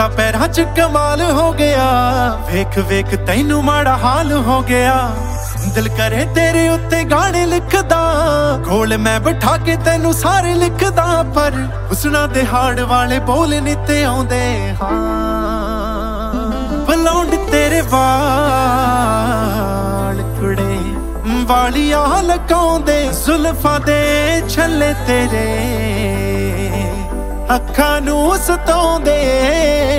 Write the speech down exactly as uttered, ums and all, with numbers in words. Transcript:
पैरां च कमाल हो गया, वेख वेख तैनू माड़ा हाल हो गया। दिल करे तेरे उत्ते गाने लिखदा, कोल मैं बिठा के तैनू सारे लिखदा, पर हुस्ना दे हाड़ वाले बोल नी ते आउंदे। हाँ बलौंड तेरे वाल कुड़े वालियां लगाउंदे, जुल्फां दे छल्ले तेरे अखां नू सताउंदे।